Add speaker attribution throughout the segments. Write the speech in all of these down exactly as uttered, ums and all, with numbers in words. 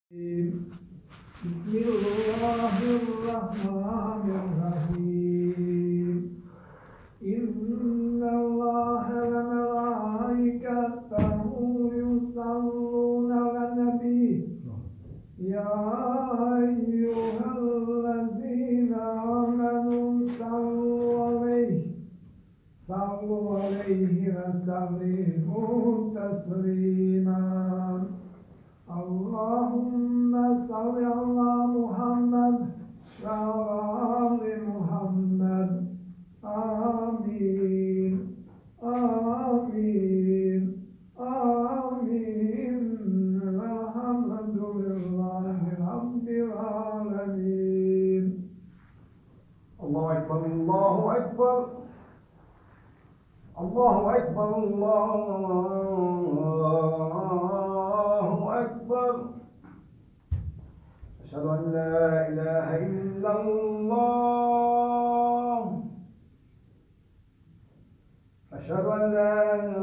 Speaker 1: بسم الله الرحمن الرحيم إن الله وملائكته يصلون على النبي يا أيها الذين آمنوا صلوا عليه صلوا عليه وسلموا تسليما اللهم صل على محمد وعلى آل محمد آمين آمين آمين والحمد لله رب العالمين.
Speaker 2: الله أكبر الله أكبر الله أكبر الله أكبر أشهد أن لا إله إلا الله أشهد أن لا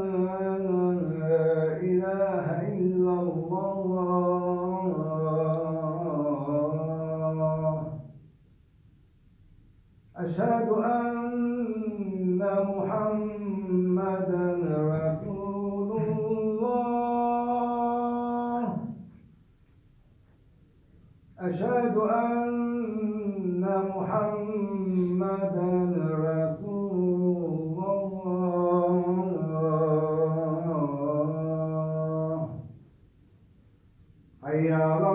Speaker 2: إله إلا الله أشهد أن محمدا رسول الله أشهد أن محمدا رسول الله حي على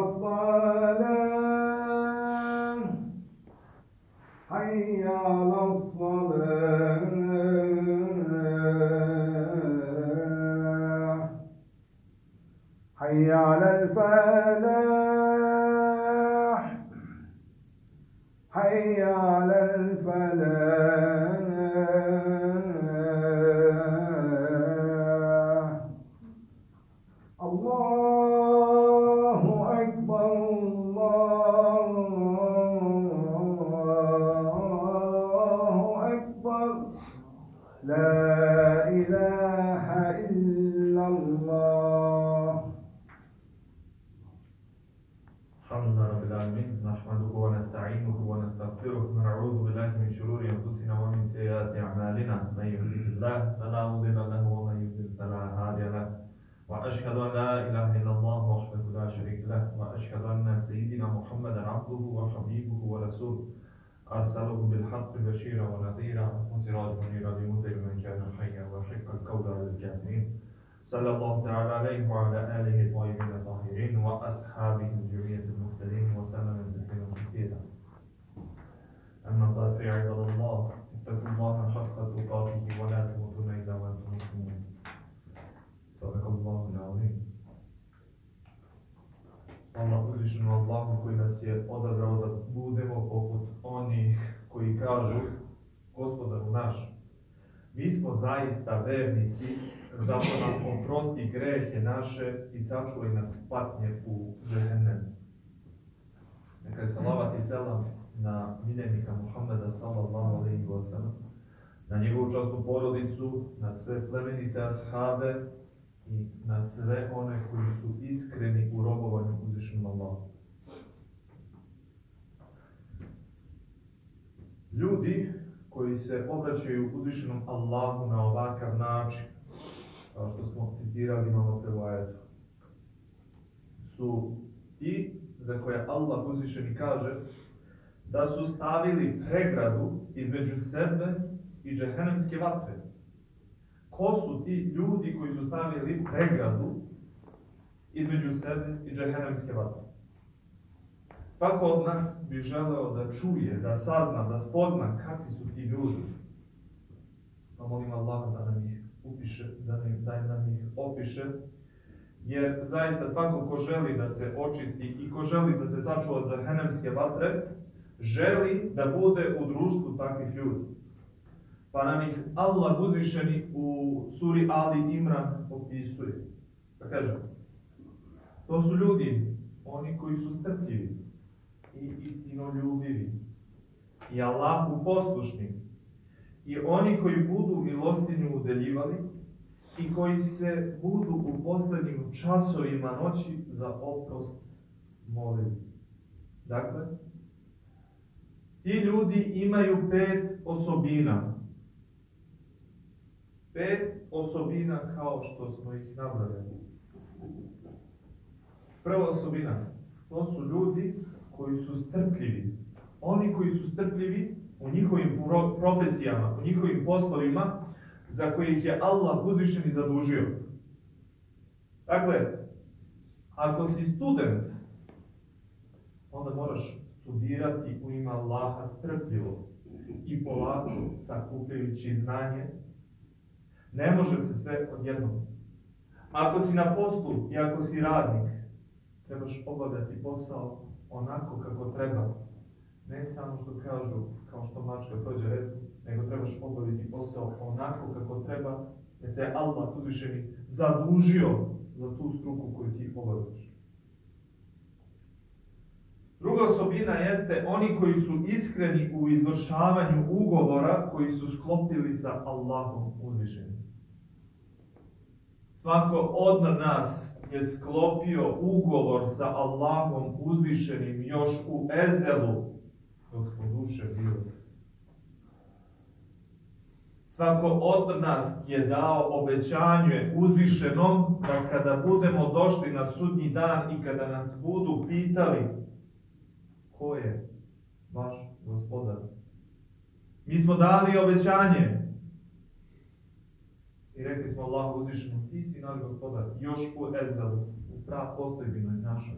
Speaker 2: الصلاة حي على الصلاة حي على الفلاح حي على الفلاح الله أكبر الله أكبر لا إله إلا الله.
Speaker 3: الحمد لله رب العالمين نحمده ونستعينه ونستغفره ونعوذ بالله من شرور أنفسنا ومن سيئات أعمالنا من يهده الله فلا مضل له ومن يضلل فلا هادي له وأشهد أن لا إله إلا الله وحده لا شريك له وأشهد أن سيدنا محمدا عبده وحبيبه ورسوله أرسله بالحق بشيرا ونذيرا وسراجا منيرا لينذر من كان حيا ويحق القول على الكافرين صلى الله تعالى عليه وعلى آله الطيبين الطاهرين وأصحابه الجميع المهتدين وسلم تسليما كثيرا. أما بعد فيا عباد الله اتقوا الله حق تقاته ولا تموتن إلا وأنتم مسلمون. صدق الله العظيم. Allah uzvišenu Allahu koji nas je odabrao da budemo poput onih koji kažu Gospodaru naš, mi smo zaista vernici, zato nam oprosti grehe naše i sačuvaj nas patnje u džehennemu. Neka je salavat i selam na miljenika Muhammeda sallallahu alejhi ve sellem, na njegovu časnu porodicu, na sve plemenite ashabe i na sve one koji su iskreni u robovanju uzvišenom Allahu. Ljudi koji se obraćaju uzvišenom Allahu na ovakav način, kao što smo citirali malo pre u ajetu, su ti za koje Allah uzvišeni kaže da su stavili pregradu između sebe i džehennemske vatre. Ko su ti ljudi koji su stavili pregradu između sebe i džehennemske vatre? Svako od nas bi želeo da čuje, da sazna, da spozna kakvi su ti ljudi. Pa molim Allah da nam ih upiše, da nam ih opiše, jer zaista svako ko želi da se očisti i ko želi da se sačuva od džehennemske vatre, želi da bude u društvu takvih ljudi. Pa nam ih Allah uzvišeni u suri Ali Imran opisuje. Pa kaže, to su ljudi, oni koji su strpljivi i istinoljubivi i Allahu poslušni i oni koji budu milostinju udeljivali i koji se budu u poslednjim časovima noći za oprost molili. Dakle, ti ljudi imaju pet osobina. Pet osobina kao što smo ih nabrojali. Prva osobina, to su ljudi koji su strpljivi. Oni koji su strpljivi u njihovim pro- profesijama, u njihovim poslovima za koje ih je Allah uzvišeni zadužio. Dakle, ako si student, onda moraš studirati u ime Allaha strpljivo i polako sakupljajući znanje. Ne može se sve odjednom. Ako si na poslu i ako si radnik, trebaš obavljati posao onako kako treba. Ne samo što kažu, kao što mačka prođe repu, nego trebaš obaviti posao onako kako treba, jer te Allah uzvišeni zadužio za tu struku koju ti obavljaš. Druga osobina jeste oni koji su iskreni u izvršavanju ugovora koji su sklopili sa Allahom uzvišenim. Svako od nas je sklopio ugovor sa Allahom uzvišenim još u ezelu, dok smo duše bili. Svako od nas je dao obećanje uzvišenom da kada budemo došli na sudnji dan i kada nas budu pitali ko je vaš gospodar, mi smo dali obećanje i rekli smo Allahu uzvišenom, ti si naš gospodar, još u ezelu, u prav postojbinoj našoj.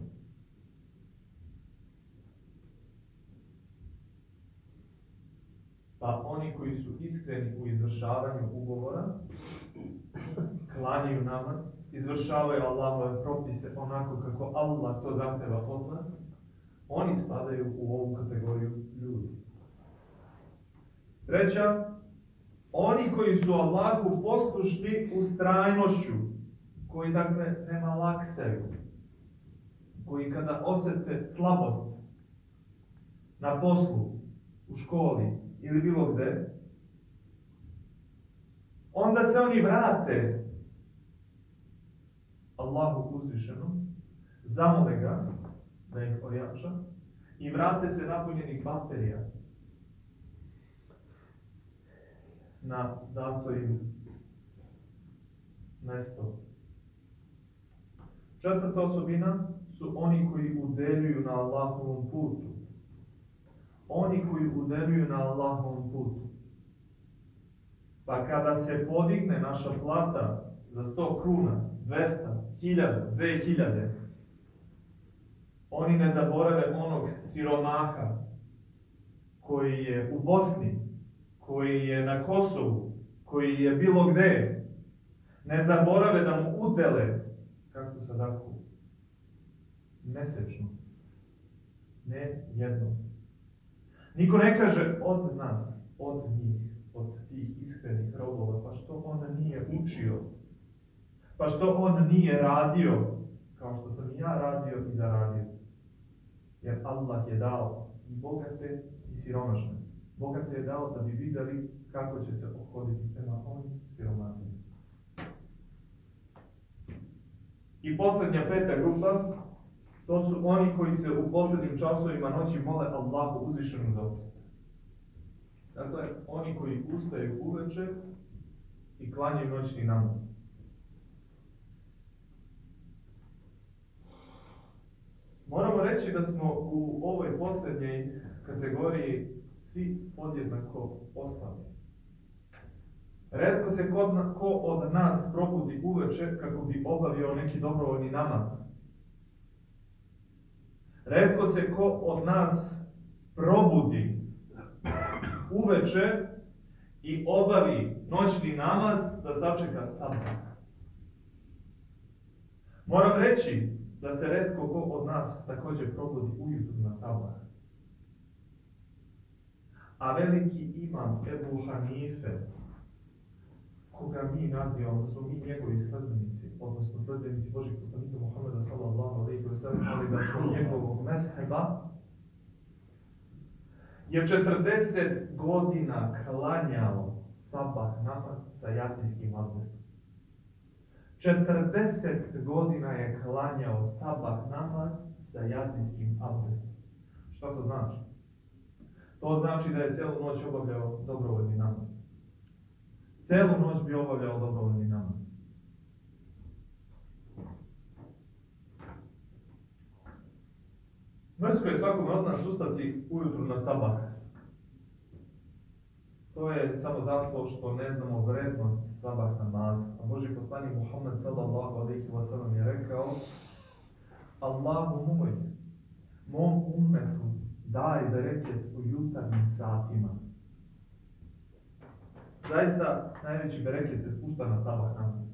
Speaker 3: Pa oni koji su iskreni u izvršavanju ugovora, klanjaju namaz, izvršavaju Allahove propise onako kako Allah to zahteva od nas, oni spadaju u ovu kategoriju ljudi. Treća, oni koji su Allahu poslušni ustrajnošću, koji dakle ne malaksaju, koji kada osjete slabost na poslu, u školi ili bilo gde, onda se oni vrate Allahu uzvišenom, zamole ga da ih ojača i vrate se napunjenih baterija na dato im mesto. Četvrta osobina su oni koji udeljuju na Allahovom putu. Oni koji udeljuju na Allahovom putu. Pa kada se podigne naša plata za sto kruna, dvesta, hiljada, dve hiljade, oni ne zaborave onog siromaha koji je u Bosni, koji je na Kosovu, koji je bilo gde. Ne zaborave da mu udele kakvu sadaku mesečno, ne jednom. Niko ne kaže od nas, od njih, od tih iskrenih robova, pa što on nije učio, pa što on nije radio, kao što sam i ja radio i zaradio. Jer Allah je dao i bogate i siromašne. Bogate je dao da bi vidjeli kako će se ophoditi prema onim siromasima. I posljednja peta grupa, to su oni koji se u posljednjim časovima noći mole Allahu uzvišenom za oprost. Dakle, oni koji ustaju uveče i klanjaju noćni namaz. Moramo reći da smo u ovoj posljednjoj kategoriji svi podjednako oslabi. Retko se ko, ko od nas probudi uveče kako bi obavio neki dobrovoljni namaz. Retko se ko od nas probudi uveče i obavi noćni namaz da sačeka sabah. Moram reći da se retko ko od nas također probudi ujutro na sabah. A veliki imam Ebu Hanife, koga mi nazivamo, da smo mi njegovi sledbenici, odnosno sledbenici Božih poslanika Muhammeda sallallahu alejhi ve sellem, ali da smo njegovog mezheba, je četrdeset godina klanjao sabah namaz sa jacijskim abdestom. četrdeset godina je klanjao sabah namaz sa jacijskim abdestom. Što to znači? To znači da je cijelu noć obavljao dobrovoljni namaz. Cijelu noć bi obavljao dobrovoljni namaz. Mrsko je svakome od nas ustati ujutru na sabah. To je samo zato što ne znamo vrednost sabah namaza. A Božji poslanik Muhammed sallallahu alejhi ve sellem je rekao: Allahu moj, mom ummetu daj bereket u jutarnjim satima. Zaista najveći bereket se spušta na sabah namaz.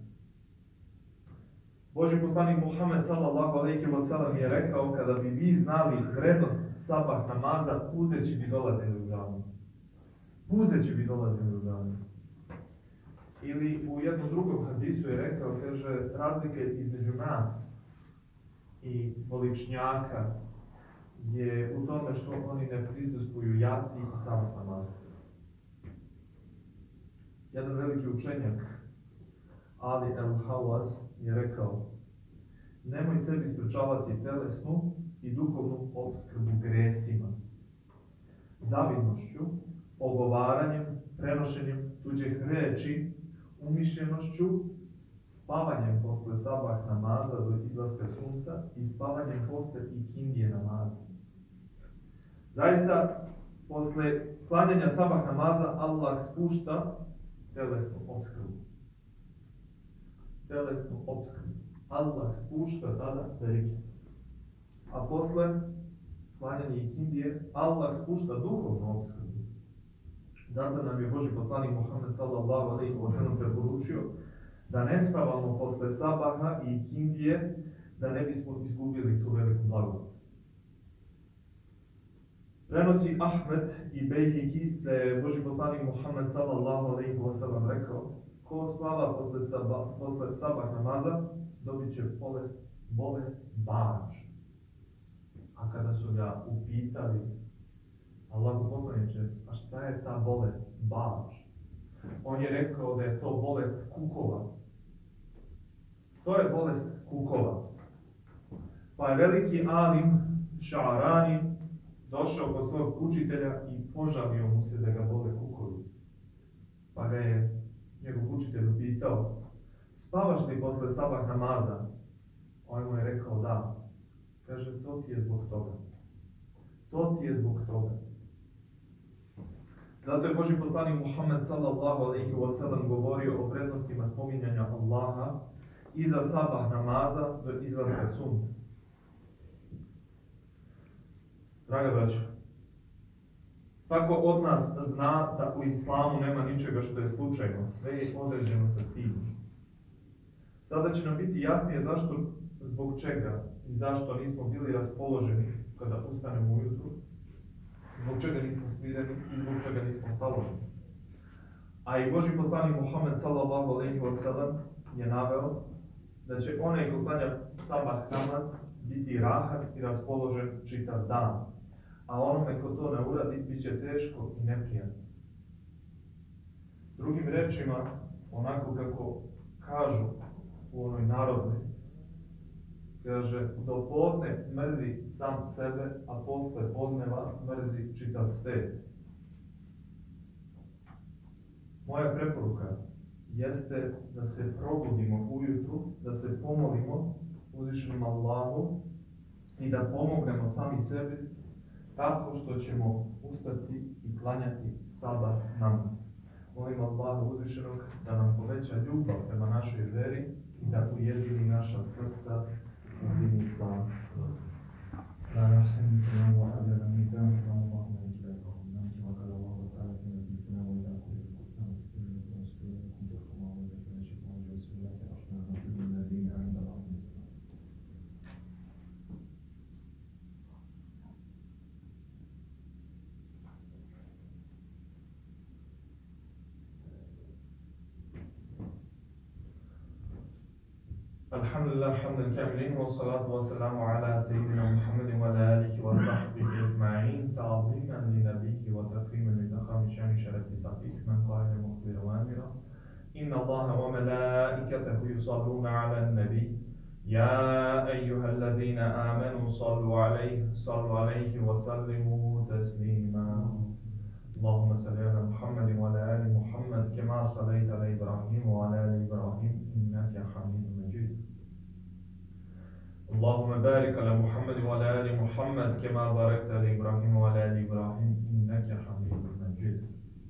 Speaker 3: Božji poslanik Muhammed sallallahu alejhi ve sellem je rekao: kada bi vi znali vrednost sabah namaza, puzeći bi dolazili u džamiju. Puzeći bi dolazili u džamiju. Ili u jednom drugom hadisu je rekao, kaže, razlika između nas i voličnjaka je u tome što oni ne prisustvuju jaci i sabah namazu. Jedan veliki učenjak, Ali el-Hawas, je rekao: nemoj sebi sprečavati telesnu i duhovnu opskrbu gresima, zavidnošću, ogovaranjem, prenošenjem tuđih reči, umišljenošću, spavanjem posle sabah namaza do izlaska sunca i spavanjem posle ikindije namaza. Zaista, posle klanjanja sabah namaza Allah spušta telesnu opskrbu. Telesnu opskrbu. Allah spušta tada bereket. A posle klanjanja ikindije Allah spušta duhovnu opskrbu. Zato nam je Božji poslanik Muhammed sallallahu alejhi ve sellem preporučio da ne spavamo posle sabaha i ikindije, da ne bismo izgubili tu veliku blagodat. Prenosi Ahmed i Bejhiki da je Božji poslanik Muhammed sallallahu alejhi ve sellem rekao: ko spava posle sabah, posle sabah namaza, dobit će bolest, bolest bač. A kada su ga upitali: Allahu poslaniče, a šta je ta bolest bač? On je rekao da je to bolest kukova. To je bolest kukova. Pa je veliki alim Ša'arani došao kod svog učitelja i požalio mu se da ga bole kukovi. Pa ga je njegov učitelj upitao: spavaš li posle sabah namaza? On mu je rekao: da. Kaže: to ti je zbog toga. To ti je zbog toga. Zato je Božji poslanik Muhammed sallallahu alejhi ve sellem govorio o vrednostima spominjanja Allaha iza sabah namaza do izlaska sunca. Draga braćo, svako od nas zna da u islamu nema ničega što je slučajno, sve je određeno sa ciljem. Sada će nam biti jasnije zašto, zbog čega i zašto nismo bili raspoloženi kada ustanemo ujutru, zbog čega nismo smireni i zbog čega nismo staloženi. A i Božji poslanik Muhammed sallallahu alejhi ve sellem je naveo da će onaj ko klanja sabah namaz biti rahat i raspoložen čitav dan, a onome ko to ne uradi bit će teško i neprijatno. Drugim rečima, onako kako kažu u onoj narodnoj, kaže: do podne mrzi sam sebe, a posle podneva mrzi čitav svet. Moja preporuka jeste da se probudimo ujutru, da se pomolimo uzvišenom Allahu i da pomognemo sami sebi tako što ćemo ustati i klanjati sabah namaz. Molim Allaha uzvišenog da nam poveća ljubav prema našoj veri i da ujedini naša srca u dini islama. La nahsenu kiramu wa abdana mi gafra Allahu wa ikilaku naki wa kada Allahu ta'ala kina bikina wa ila kuli kutna wa istimu wa istimu wa kuntu kuma wa ila kina shikma wa bismillahi rahmanu rahim ladina inda Allahu islam. Alhamdulillah, hamdan kamilen, wa salatu wa salamu ala sayyidina Muhammadin wa ala alihi wa sahbihi ajma'in, ta'ziman li nabihi wa takriman li dakhami shani sharafi sahih, man qala mukhbira wa amira, إن الله وملائكته يصلون على النبي يا أيها الذين آمنوا صلوا عليه صلوا عليه وسلموا تسليما اللهم صل على محمد وعلى آل محمد كما صليت على إبراهيم وعلى آل إبراهيم إنك حميد مجيد اللهم بارك على محمد وعلى آل محمد كما باركت على إبراهيم وعلى آل إبراهيم إنك حميد مجيد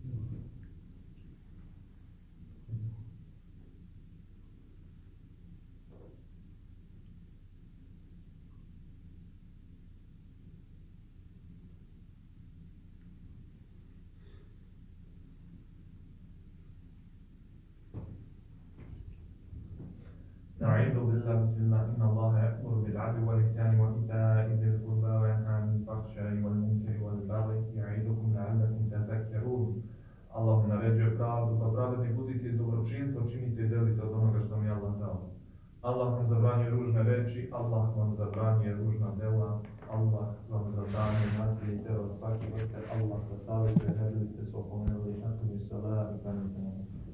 Speaker 3: نعوذ بالله بسم الله إن الله يأمر بالعدل والإحسان وإيتاء ذي القربى وينهى عن الفحشاء والمنكر والبغي يعظكم لعلكم تذكرون Allah naređuje pravdu, pa pravedni budite i dobročinstvo činite i delite od onoga što mi Allah dao. Allah vam zabranjuje ružne reči, Allah vam zabranjuje ružna dela, Allah vam zabranjuje naslijedite od svake vrste, Allah vas savjetuje, ne bili ste se opomenuli, nakon i salam i kanite.